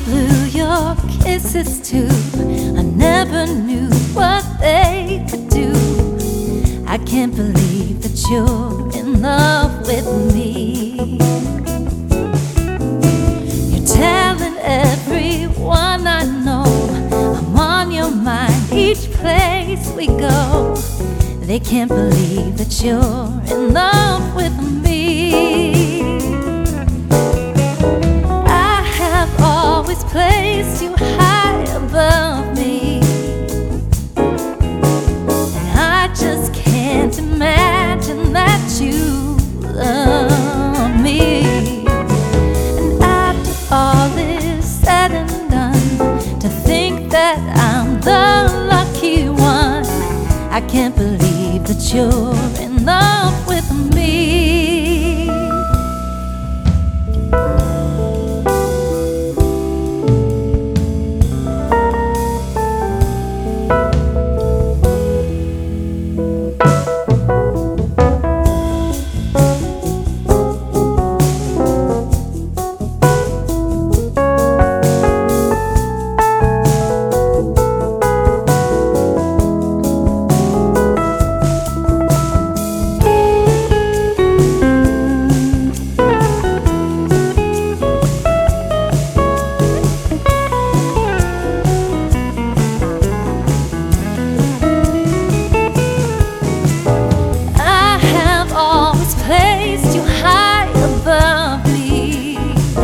blew your kisses too. I never knew what they could do. I can't believe that you're in love with me. You're telling everyone I know I'm on your mind each place we go. They can't believe that you're in love with me. I have always placed you high above me, and I just can't imagine that you love me. And after all is said and done, to think that I'm the lucky one, I can't believe that you're in love with me. Placed you high above me,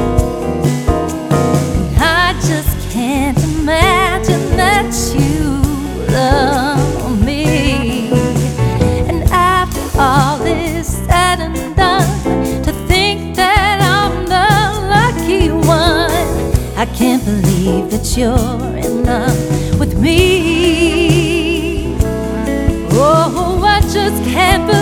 I just can't imagine that you love me. And after all is said and done, to think that I'm the lucky one, I can't believe that you're in love with me. Oh, I just can't believe